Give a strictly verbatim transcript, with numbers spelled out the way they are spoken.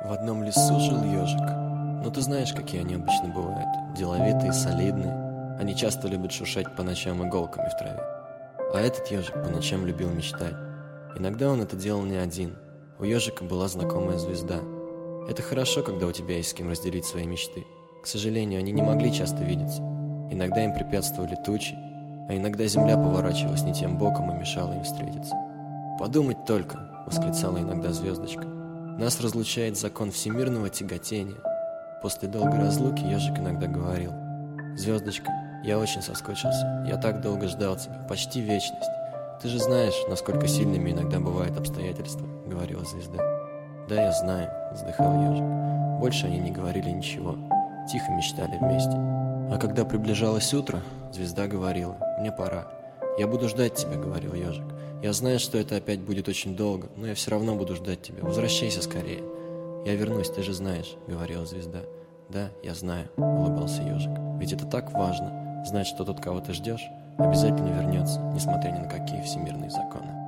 В одном лесу жил ежик. Ну ты знаешь, какие они обычно бывают. Деловитые, солидные. Они часто любят шуршать по ночам иголками в траве. А этот ежик по ночам любил мечтать. Иногда он это делал не один. У ежика была знакомая звезда. Это хорошо, когда у тебя есть с кем разделить свои мечты. К сожалению, они не могли часто видеться. Иногда им препятствовали тучи, а иногда земля поворачивалась не тем боком и мешала им встретиться. «Подумать только!» — восклицала иногда звездочка. «Нас разлучает закон всемирного тяготения». После долгой разлуки ежик иногда говорил: «Звездочка, я очень соскучился. Я так долго ждал тебя, почти вечность. Ты же знаешь, насколько сильными иногда бывают обстоятельства», — говорила звезда. «Да, я знаю», — вздыхал ежик. Больше они не говорили ничего, тихо мечтали вместе. А когда приближалось утро, звезда говорила: «Мне пора». «Я буду ждать тебя», — говорил ежик. «Я знаю, что это опять будет очень долго, но я все равно буду ждать тебя. Возвращайся скорее». «Я вернусь, ты же знаешь», — говорила звезда. «Да, я знаю», — улыбался ежик. «Ведь это так важно, знать, что тот, кого ты ждешь, обязательно вернется, несмотря ни на какие всемирные законы».